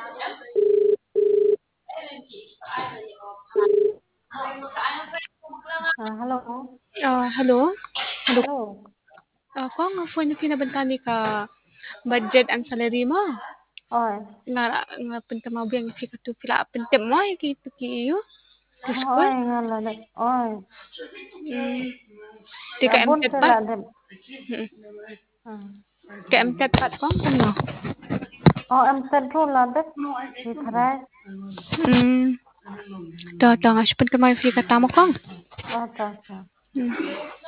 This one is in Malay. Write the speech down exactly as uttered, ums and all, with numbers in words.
À, hello. Ah, hello? Hello? Hello. Ah, kung nga phone na kinabantani ka budget ang salary mo. Oi. Nga nga punta mo biyang si katu pila punta mo ay kito kiyo. Kuskul. Oi ngala de. Oi. Hmm. Di ka Abun M T E T ba? sila de. Hmm. Hmm. Ka M T E T ba ko? Ano? Oh, em tên thu là đất thì thái. Hmm. Ta ta nga siya punta mo yung fika tamo ko. Oh, ta ta. Hmm.